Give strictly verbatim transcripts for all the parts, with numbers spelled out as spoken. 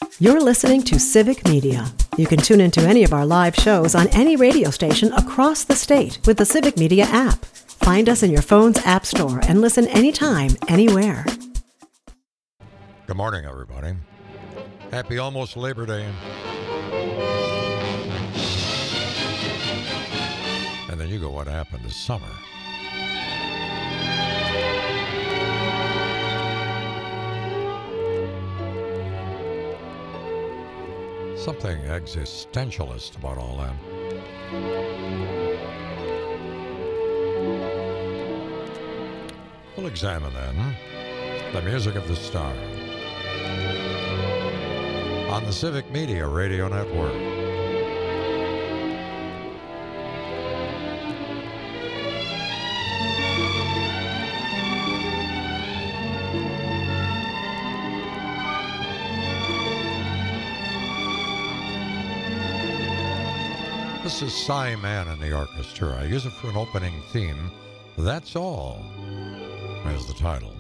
You're listening to Civic Media. You can tune into any of our live shows on any radio station across the state with the Civic Media app. Find us in your phone's app store and listen anytime, anywhere. Good morning, everybody. Happy almost Labor Day. And then you go, what happened this summer? Something existentialist about all that. We'll examine then the music of the star on the Civic Media Radio Network. This is Cy Mann and the Orchestra. I use it for an opening theme. That's All is the title.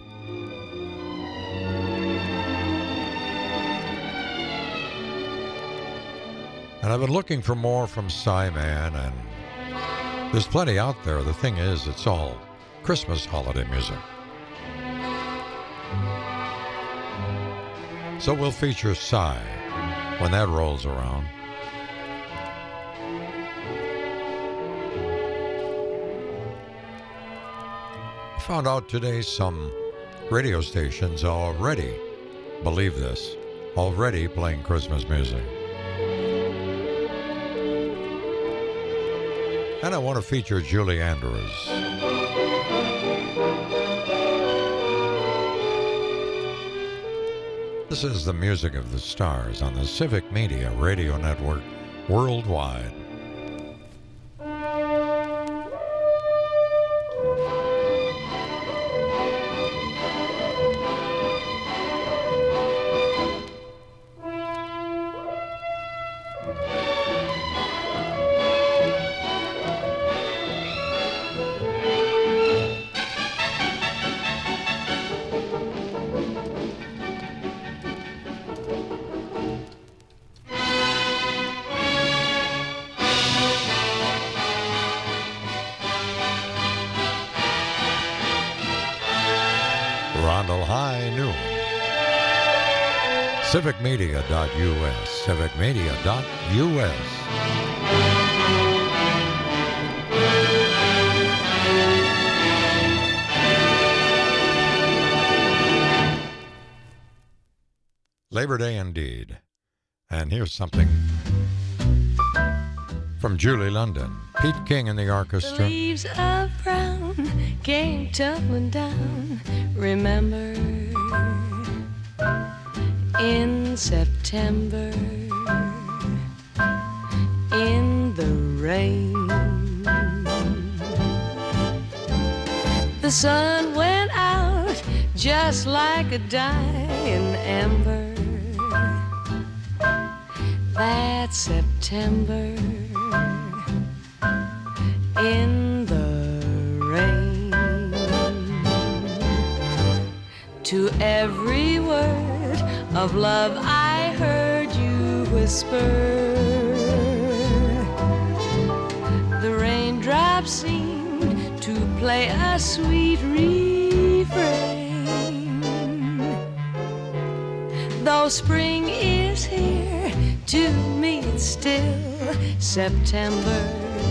And I've been looking for more from Cy Mann, and there's plenty out there. The thing is, it's all Christmas holiday music. So we'll feature Cy when that rolls around. Found out today some radio stations already, believe this, already playing Christmas music. And I want to feature Julie Andrews. This is the music of the stars on the Civic Media Radio Network worldwide. civic media dot U S, civic media dot U S. Labor Day indeed. And here's something from Julie London, Pete King and the Orchestra. The leaves of brown came tumbling down, remember, in September, in the rain. The sun went out just like a dying ember. That September, in the rain. To every word of love I heard you whisper, the raindrops seemed to play a sweet refrain. Though spring is here, to me it's still September.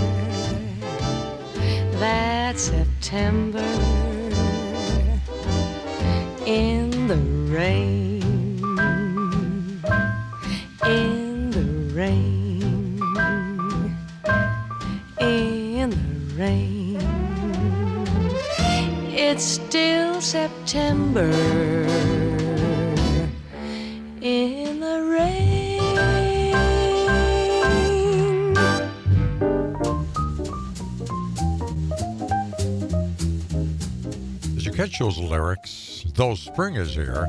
That September, in the rain, in the rain, in the rain. It's still September, in the rain. Did you catch those lyrics? Though spring is here.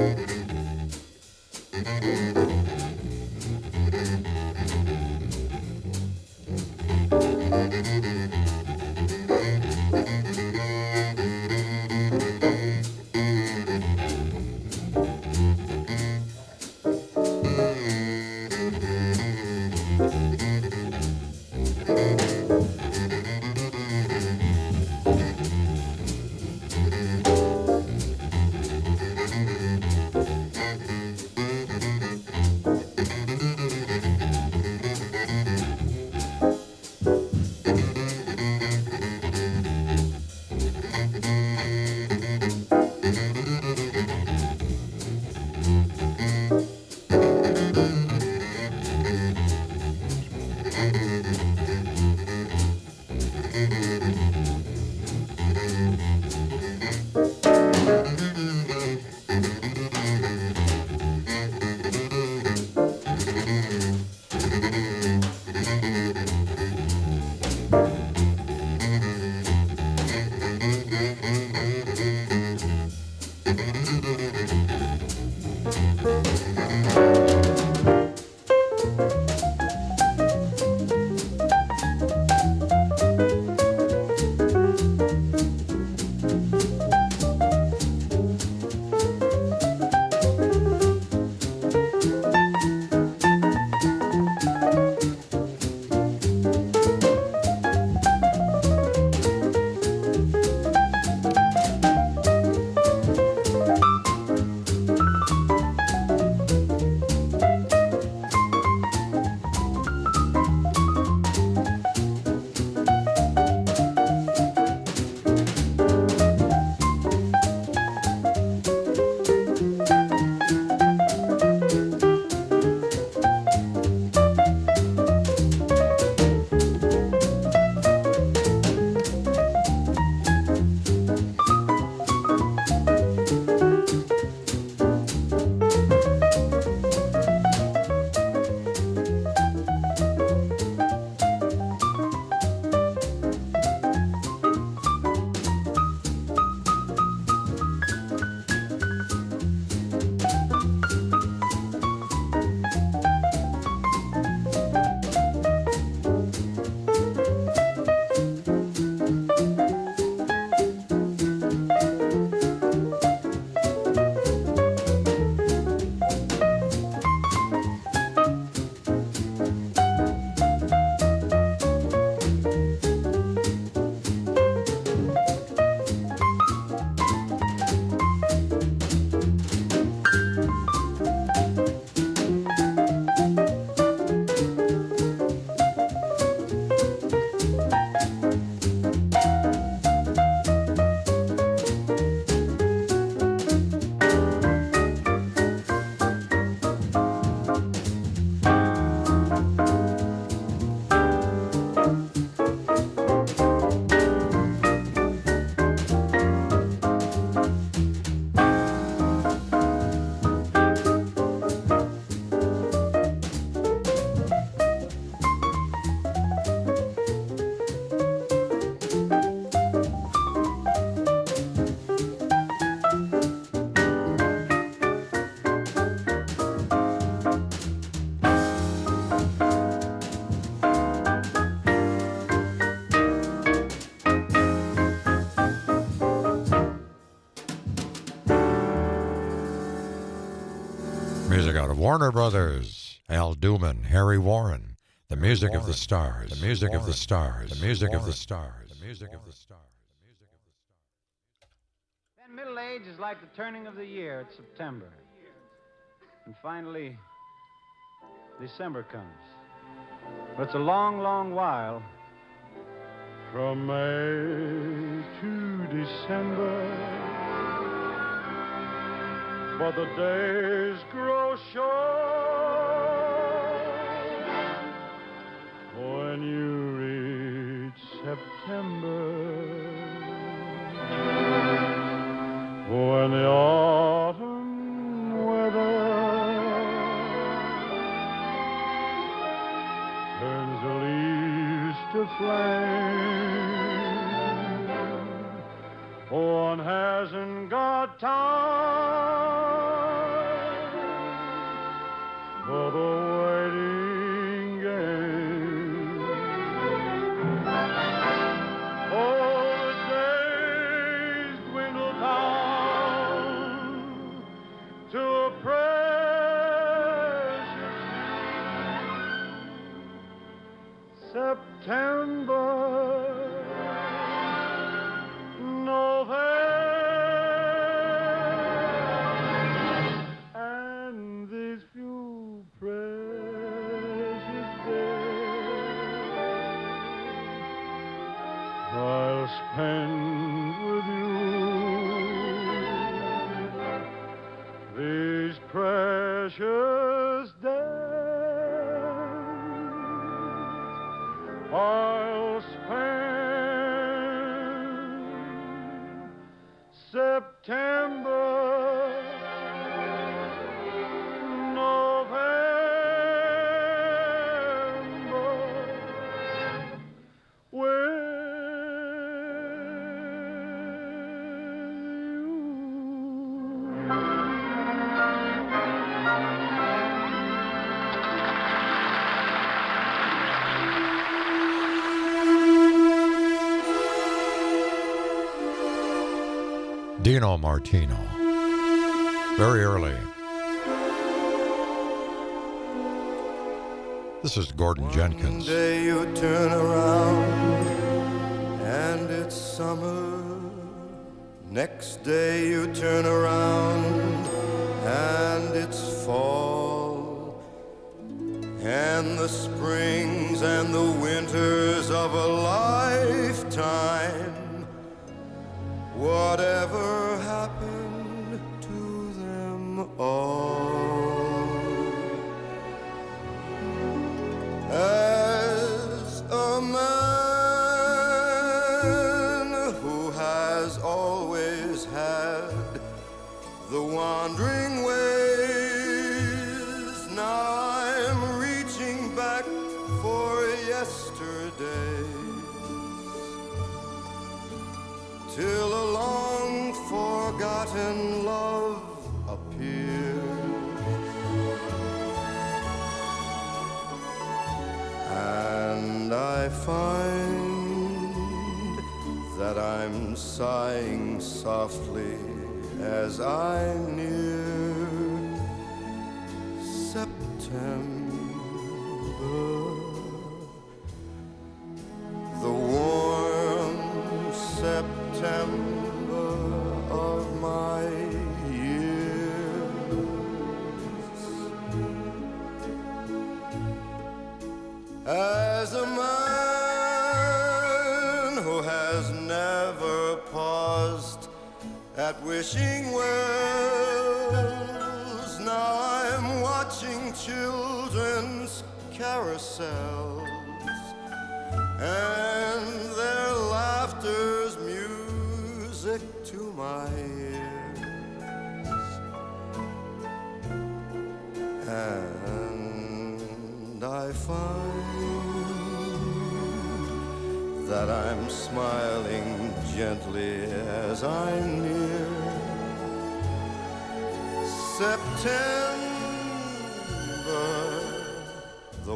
Music out of Warner Brothers, Al Duman, Harry Warren, the music of the stars, the music of the stars, the music of the stars, the music of the stars. Then middle age is like the turning of the year. It's September. And finally, December comes. But it's a long, long while. From May to December, but the days grow short when you reach September, when the autumn weather turns the leaves to flame. One hasn't got time for the waiting game. Oh, the days dwindle down to a precious September, November, and these few precious days I'll spend with you. These precious days I'll spend September, November with Dino Martino. Very early. This is Gordon Jenkins. One day you turn around and it's summer. Next day you turn around and it's fall. And the springs and the winters of a lifetime. Whatever happened to them all? As a man who has always had the wandering ways, now I'm reaching back for yesterday. Till a long forgotten love appears, and I find that I'm sighing softly as I near September. The warm September of my years. As a man who has never paused at wishing wells, now I'm watching children's carousels and their laughter's music to my ears. And I find that I'm smiling gently as I near September, the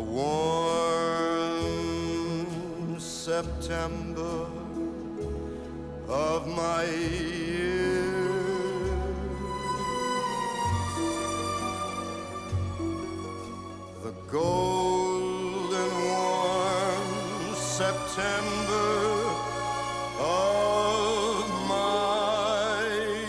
warm September of my years. The golden warm September of my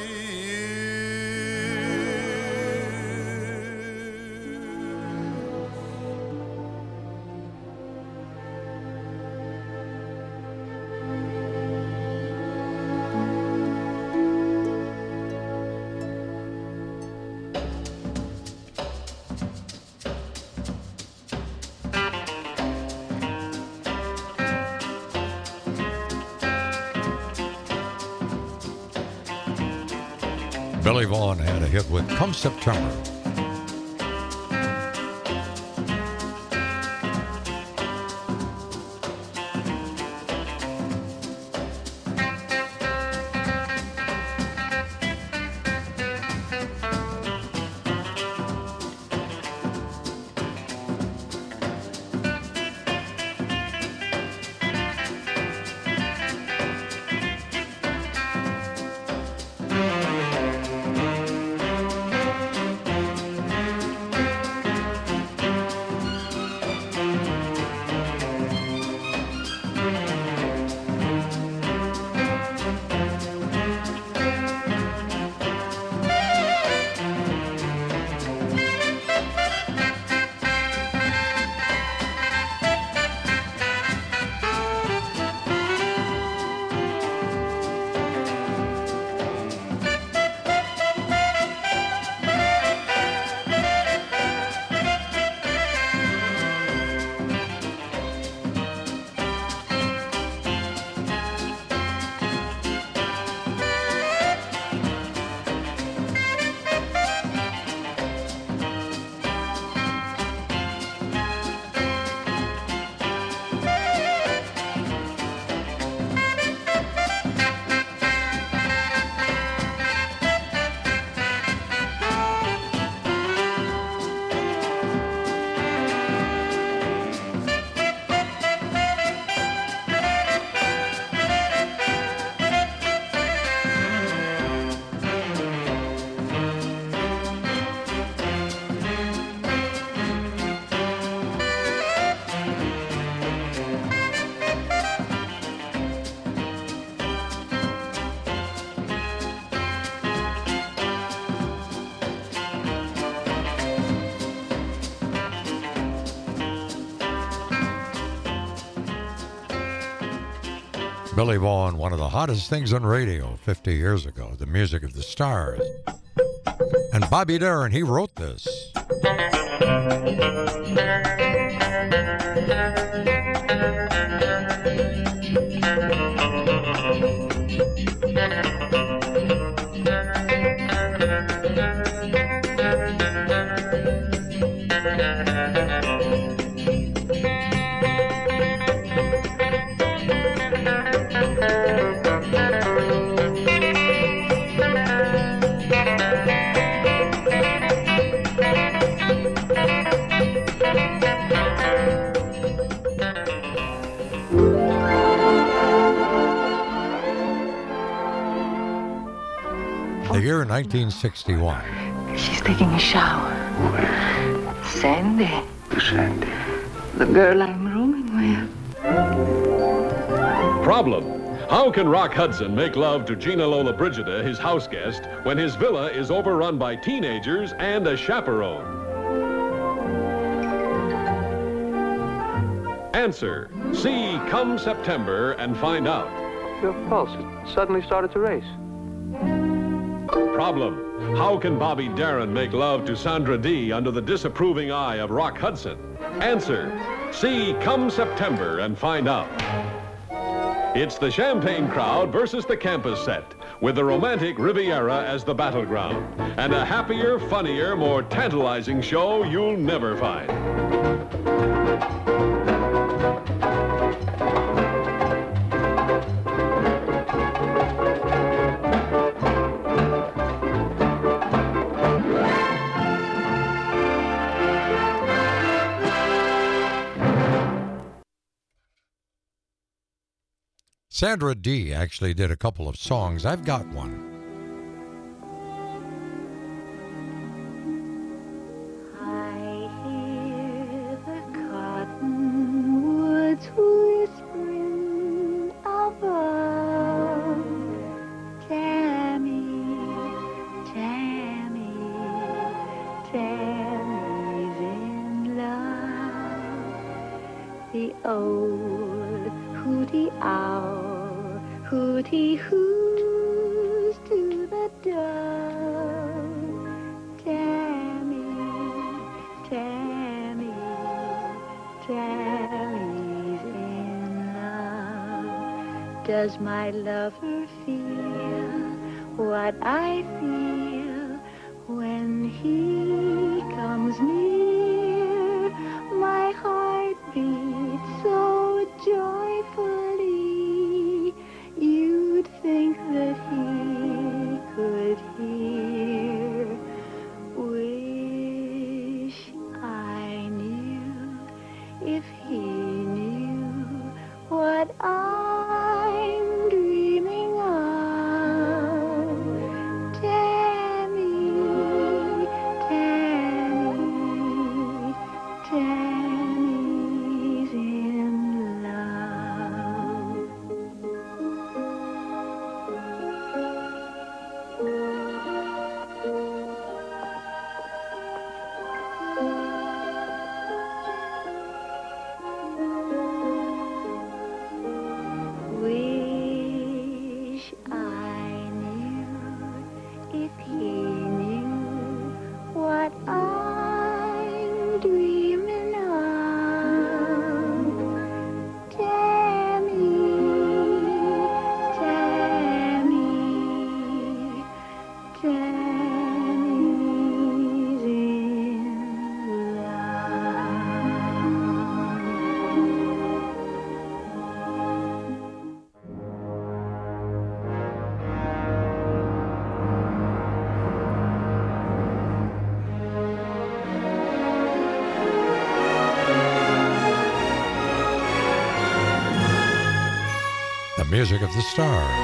Billy Vaughn had a hit with Come September. Billy Vaughan, one of the hottest things on radio fifty years ago, the music of the stars. And Bobby Darin, he wrote this. The year nineteen sixty-one. She's taking a shower. Sandy. Sandy. The girl I'm rooming with. Problem. How can Rock Hudson make love to Gina Lola Brigida, his house guest, when his villa is overrun by teenagers and a chaperone? Answer. See Come September and find out. Your pulse suddenly started to race. Problem. How can Bobby Darin make love to Sandra Dee under the disapproving eye of Rock Hudson? Answer. See Come September and find out. It's the Champagne crowd versus the campus set, with the romantic Riviera as the battleground, and a happier, funnier, more tantalizing show you'll never find. Sandra Dee actually did a couple of songs. I've got one. I hear the cottonwoods whispering above. Tammy, Tammy, Tammy's in love. The old hooty owl hooty hoos to the dove. Tammy, Tammy, Tammy's in love. Does my lover feel what I feel when he comes near? My heart beats so joyfully, you'd think that he could hear. Wish I knew if he knew what I'm dreaming of. Tammy, Tammy, Tammy's in love. Wish I knew if he knew what I'm dreaming of. Tammy, Tammy, Tammy's in The music of the stars.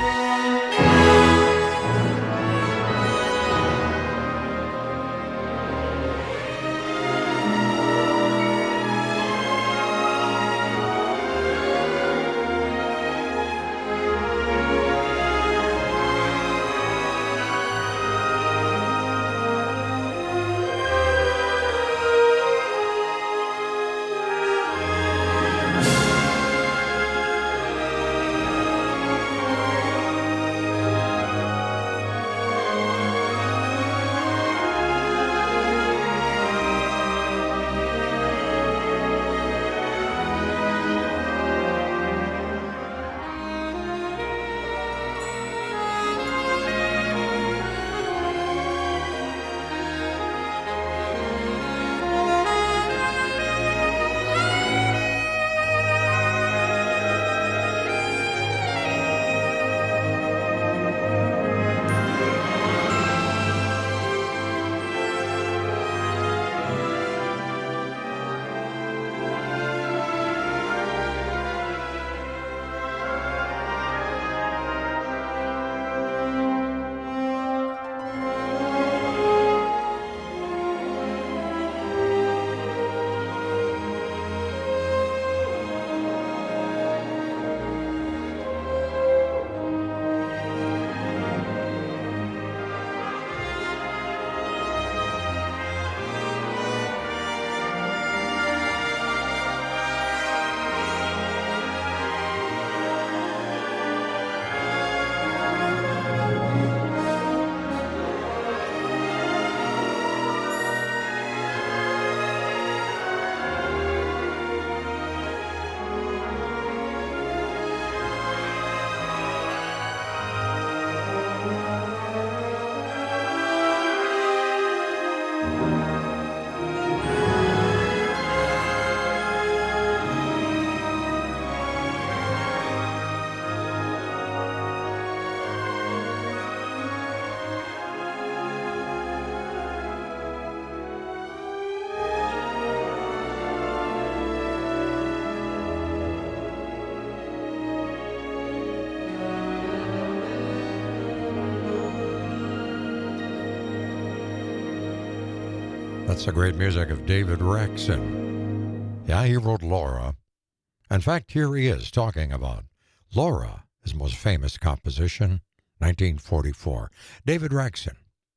That's the great music of David Rexon. Yeah, he wrote Laura. In fact, here he is talking about Laura, his most famous composition, nineteen forty-four. David Rexon.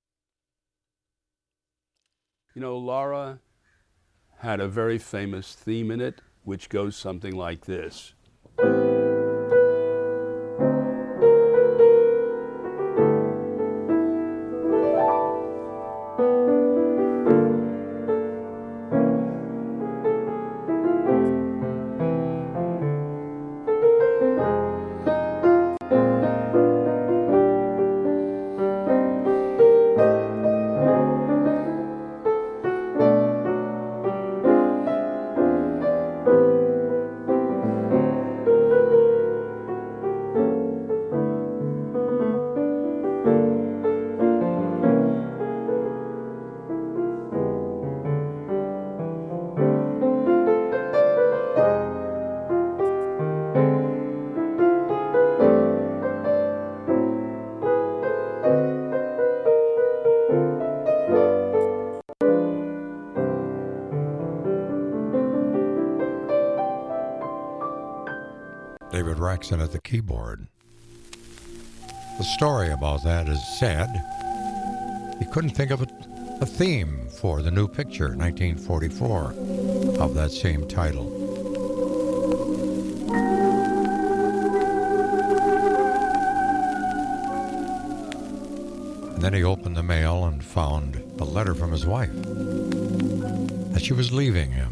You know, Laura had a very famous theme in it, which goes something like this. David Rexon at the keyboard. The story about that is sad. He couldn't think of a, a theme for the new picture, nineteen forty-four, of that same title. And then he opened the mail and found a letter from his wife that she was leaving him.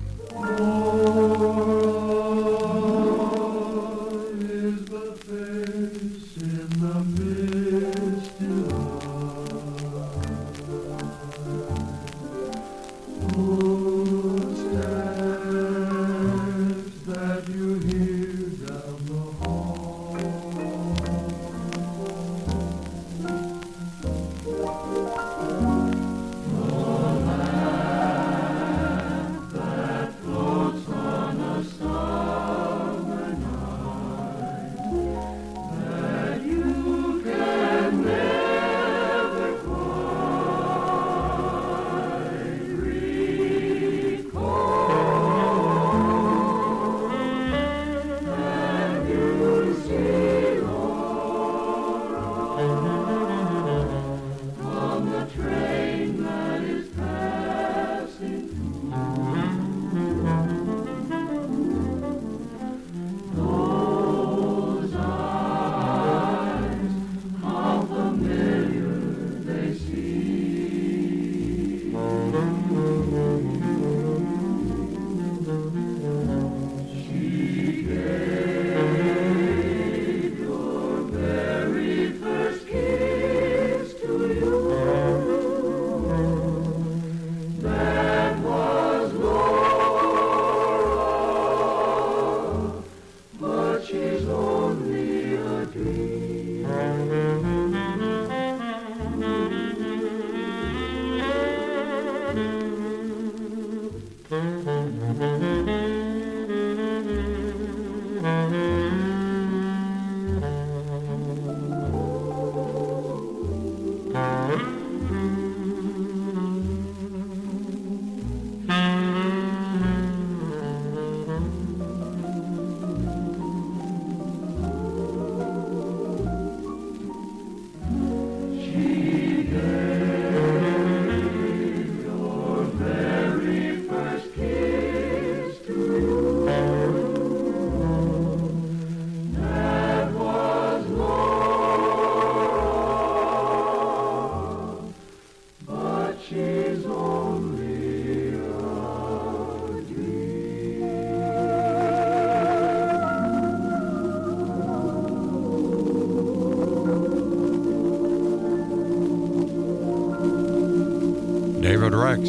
David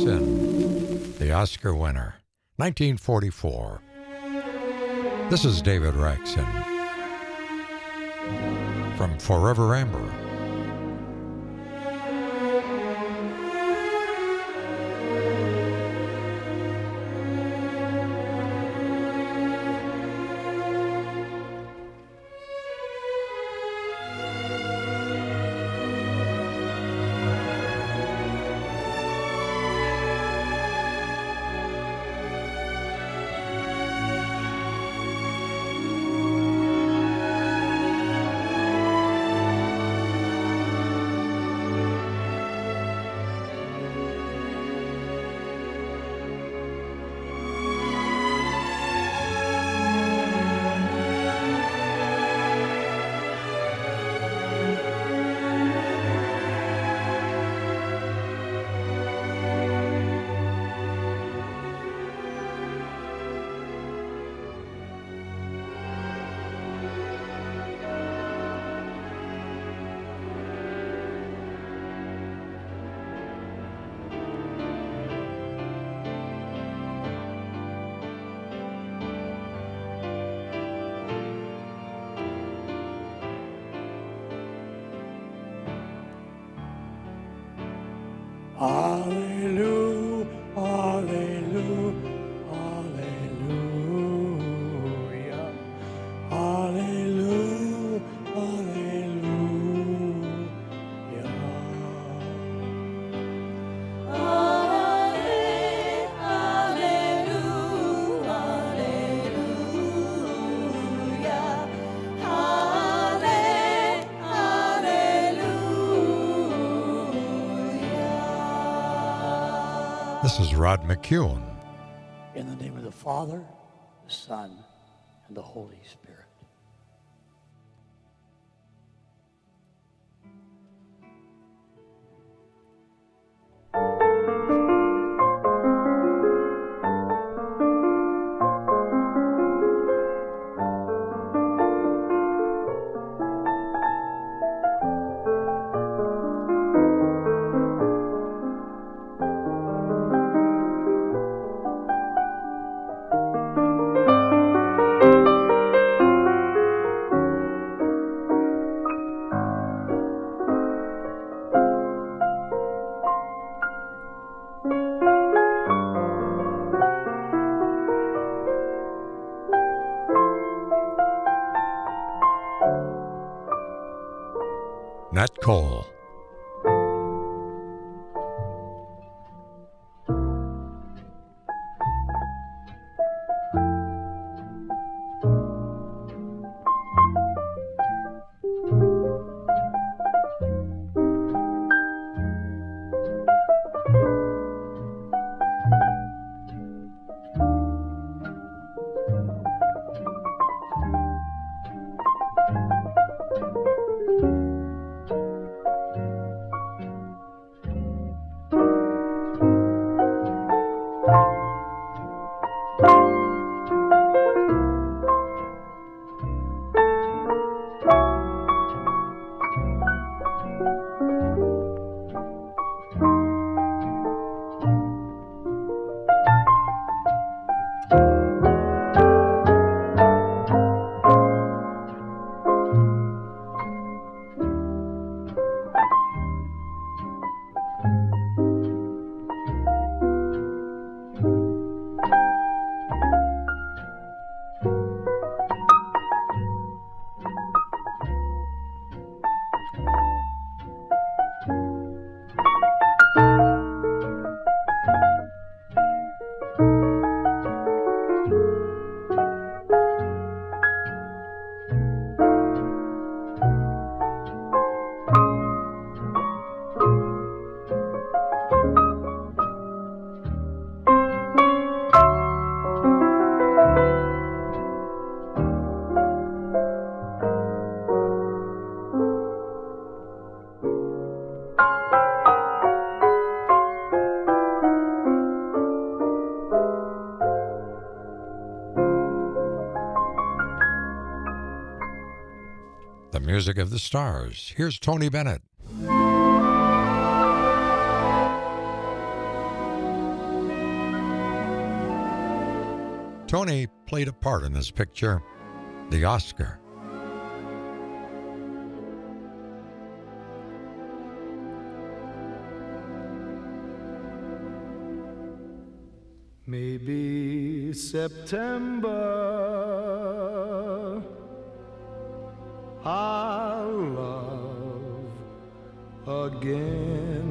Rexon, the Oscar winner, nineteen forty-four. This is David Rexon from Forever Amber. Hallelujah, hallelujah, hallelujah, hallelujah, hallelujah. This is Rod McKuen. In the name of the Father, the Son, and the Holy Spirit. Nat Cole. The music of the stars. Here's Tony Bennett. Tony played a part in this picture, The Oscar. Maybe September I'll love again.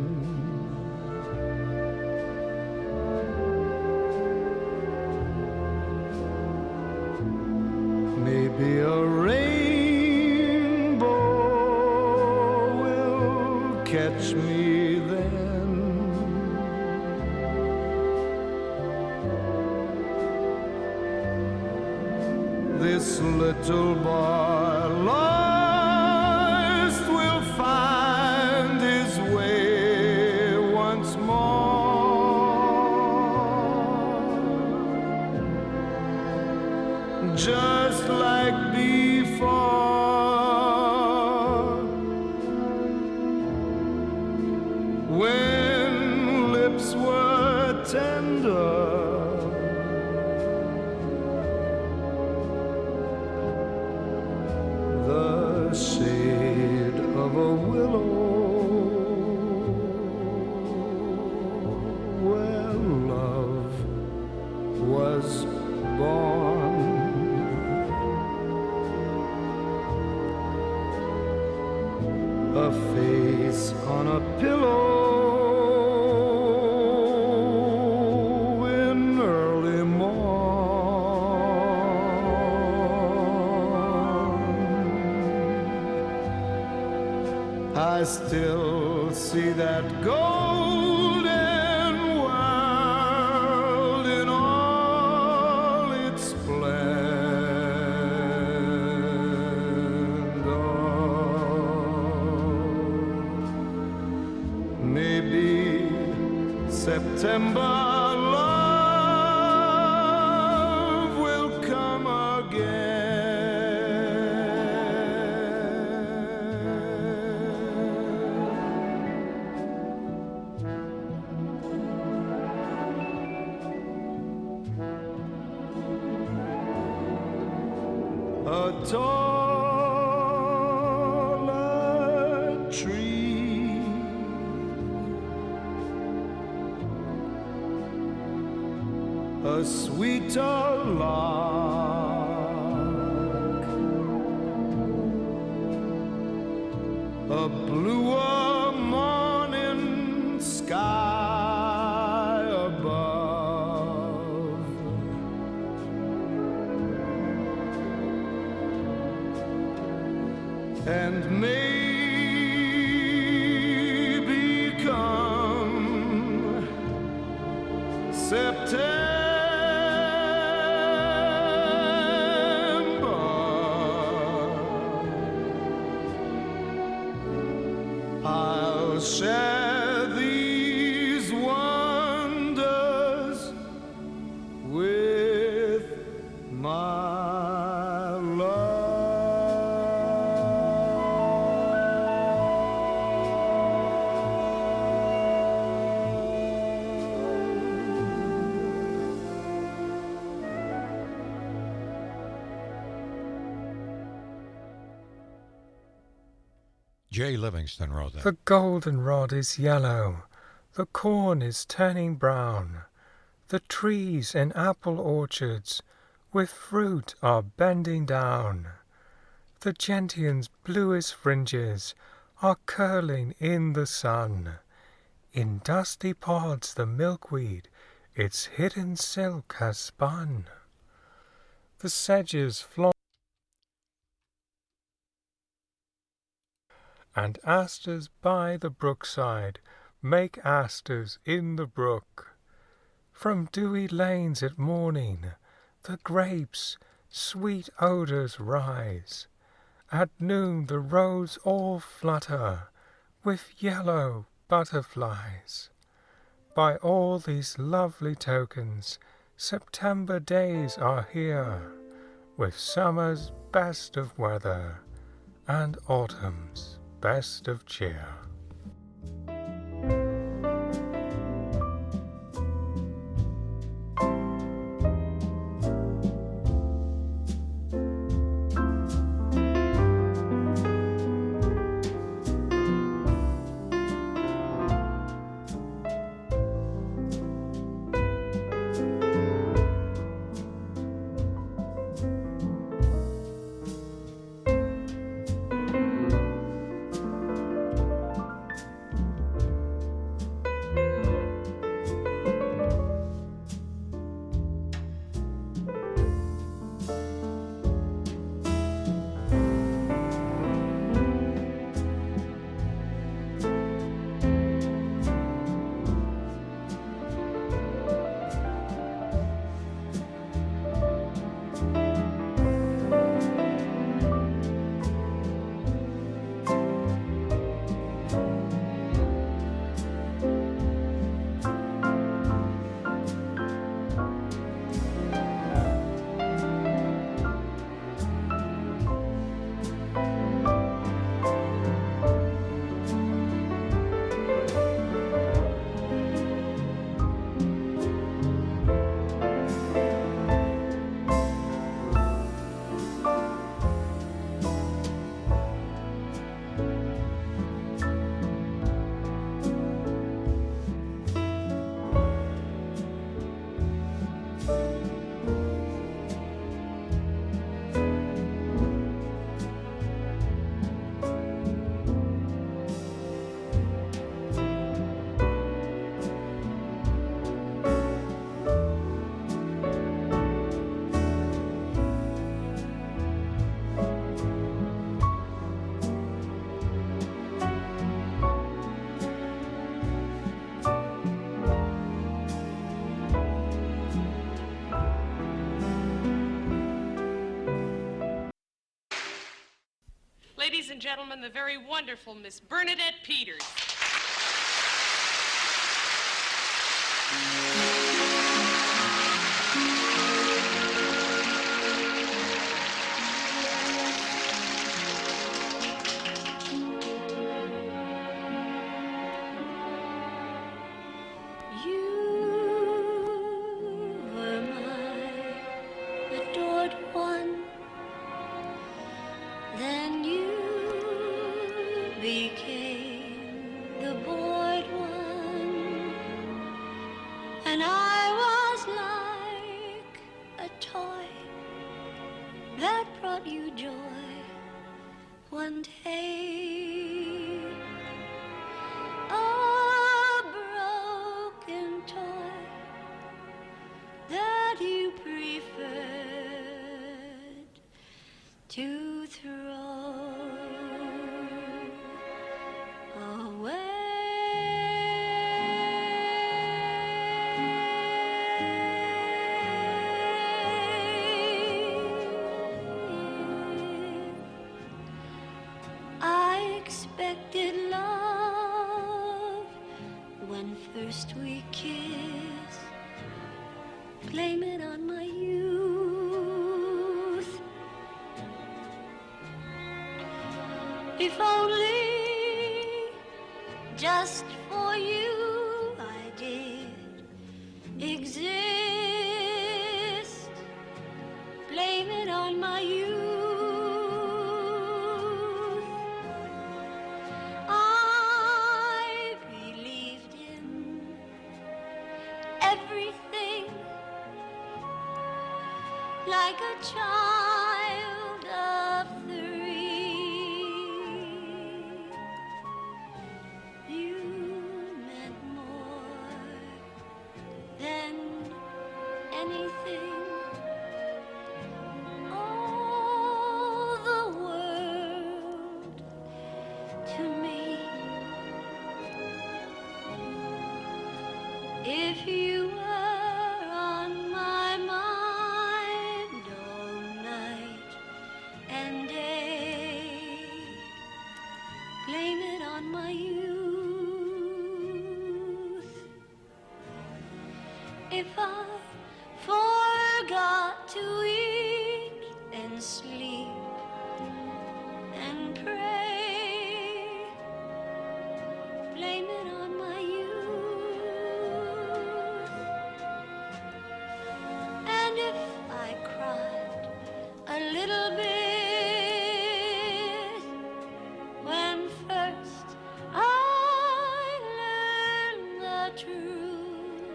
Maybe a rainbow will catch me then. This little boy lost will find his way once more, just like before, when lips were tender. The shade of a willow was born. A face on a pillow in early morn. I still see that golden world in all its splendor. Maybe September love will come again. A taller tree, a sweeter lark, a bluer morning sky above. And maybe come September, I'll share these wonders with my love. Jay Livingston wrote that. The goldenrod is yellow, the corn is turning brown, the trees in apple orchards with fruit are bending down. The gentian's bluest fringes are curling in the sun. In dusty pods the milkweed its hidden silk has spun. The sedges flaunt and asters by the brookside make asters in the brook. From dewy lanes at morning the grapes' sweet odours rise. At noon the roads all flutter with yellow butterflies. By all these lovely tokens September days are here, with summer's best of weather and autumn's best of cheer. ladies and gentlemen, the very wonderful Miss Bernadette Peters. To throw away. I expected love when first we kissed. Blame it on my youth. If only just for you I did exist. Blame it on my youth. I believed in everything like a child of three. Anything, all the world to me. If you were on my mind all night and day, blame it on my youth. If I forgot to eat and sleep and pray, blame it on my youth. And if I cried a little bit when first I learned the truth,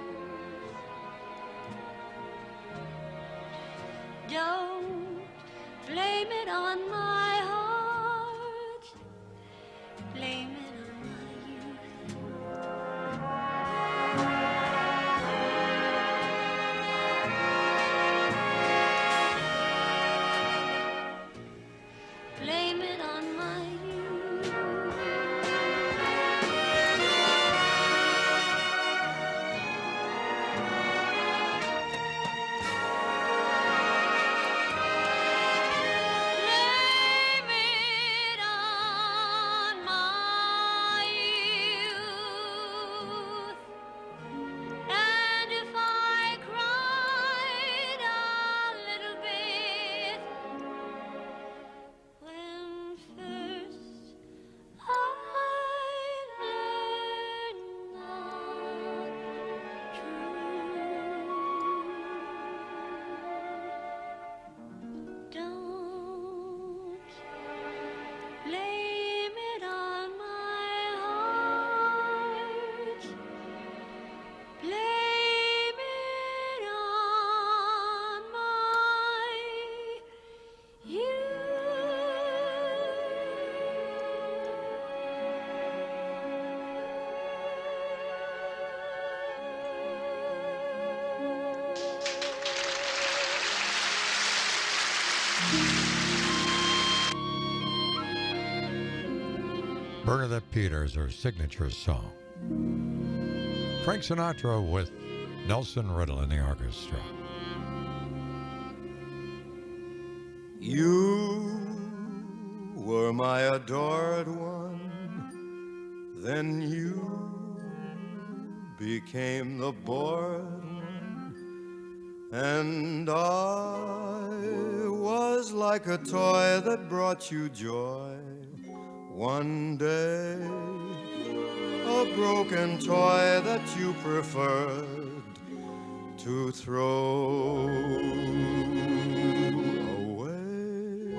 don't blame it on my heart, blame it on my youth. Blame it on my youth. Bernadette Peters, her signature song. Frank Sinatra with Nelson Riddle in the orchestra. You were my adored one, then you became the bored one, and I was like a toy that brought you joy. One day, a broken toy that you preferred to throw away.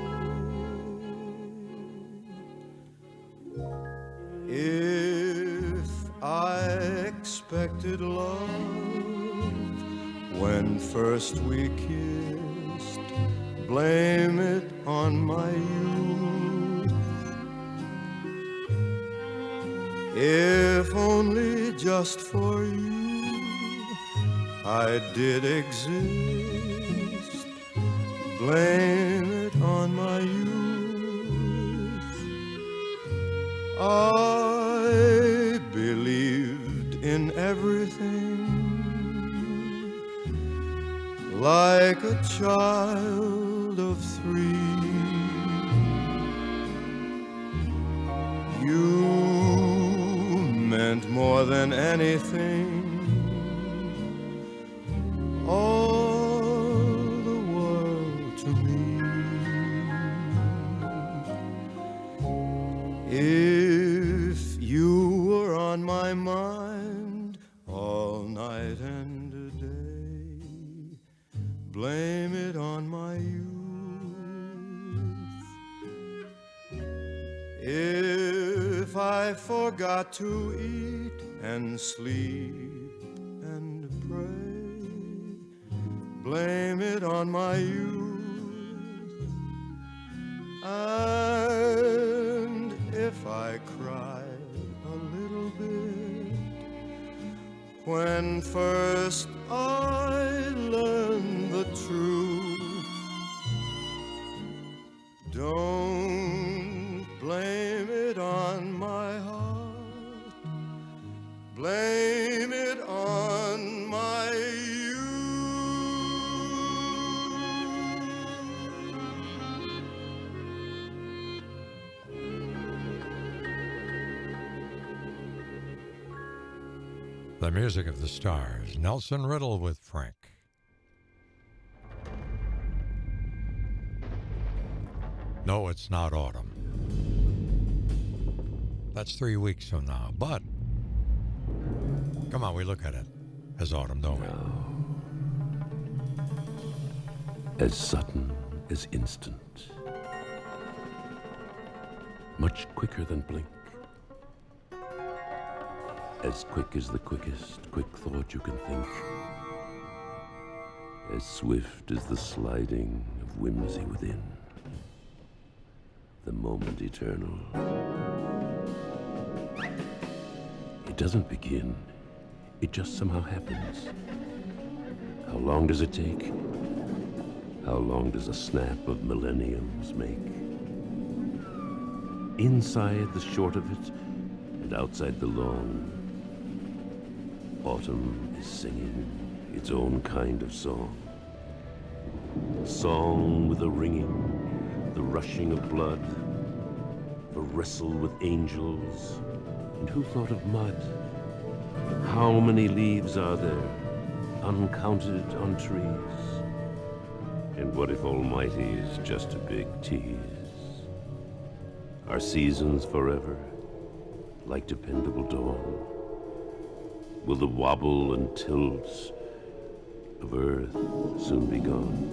If I expected love when first we kissed, blame it on my youth. If only just for you I did exist, blame it on my youth. I believed in everything like a child of three. You meant more than anything, all the world to me. If you were on my mind all night and a day, blame it on my youth. If I forgot to eat and sleep and pray, blame it on my youth. And if I cried a little bit when first I learned the truth, don't blame it on my heart, blame it on my youth. The music of the stars, Nelson Riddle with Frank. No, it's not autumn. That's three weeks from now, but come on, we look at it as autumn, don't we? As sudden as instant. Much quicker than blink. As quick as the quickest quick thought you can think. As swift as the sliding of whimsy within. The moment eternal. It doesn't begin, it just somehow happens. How long does it take? How long does a snap of millenniums make? Inside the short of it, and outside the long, autumn is singing its own kind of song. Song with a ringing, the rushing of blood, a wrestle with angels, and who thought of mud? How many leaves are there, uncounted on trees? And what if Almighty is just a big tease? Are seasons forever, like dependable dawn? Will the wobble and tilt of earth soon be gone?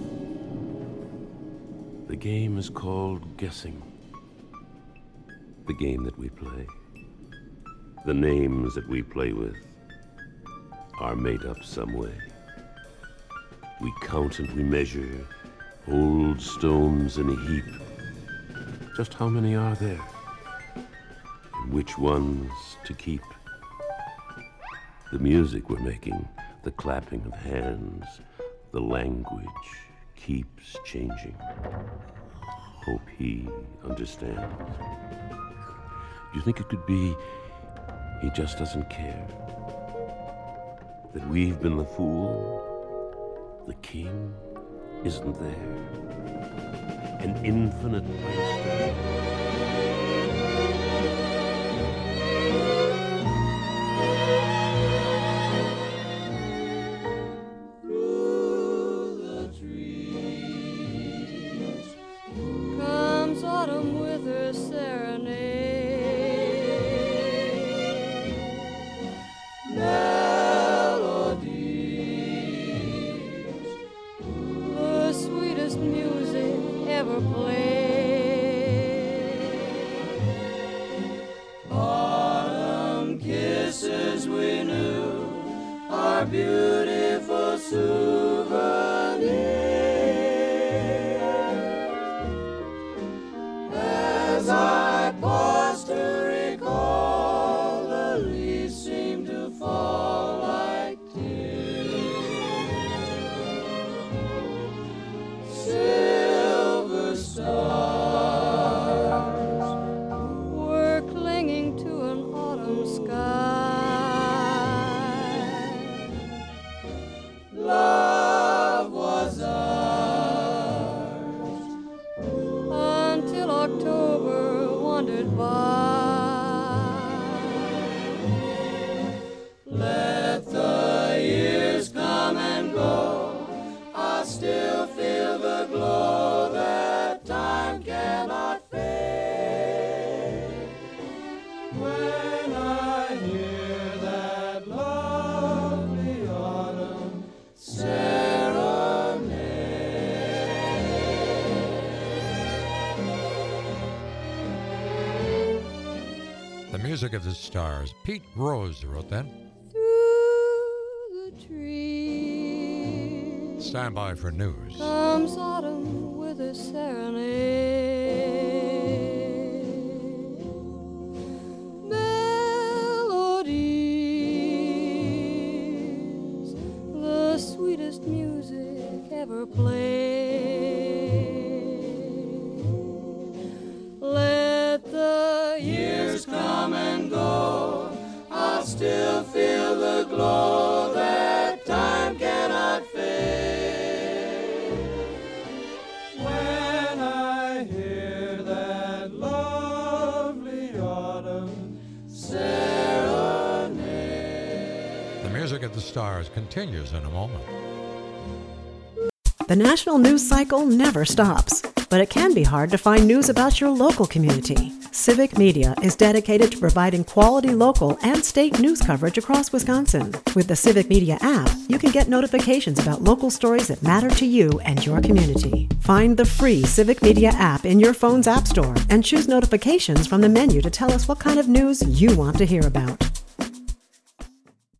The game is called guessing. The game that we play. The names that we play with are made up some way. We count and we measure old stones in a heap. Just how many are there? And which ones to keep? The music we're making, the clapping of hands, the language keeps changing. Hope he understands. Do you think it could be he just doesn't care? That we've been the fool, the king, isn't there? An infinite place to go. Beautiful souvenir as I pause to recall, the leaves seem to fall like tears. Silver stars were clinging to an autumn sky. Love was ours until October wandered by. Let the years come and go, I still feel the glow that time cannot fade. When I hear that lovely autumn serenade. The Music of the Stars. Pete Rose wrote that. Through the trees Stand by for news. comes autumn with a serenade. Melodies, the sweetest music ever played. Let the years come and go, I'll still feel the glow that time cannot fade. When I hear that lovely autumn serenade. The Music of the Stars continues in a moment. The national news cycle never stops, but it can be hard to find news about your local community. Civic Media is dedicated to providing quality local and state news coverage across Wisconsin. With the Civic Media app, you can get notifications about local stories that matter to you and your community. Find the free Civic Media app in your phone's app store and choose notifications from the menu to tell us what kind of news you want to hear about.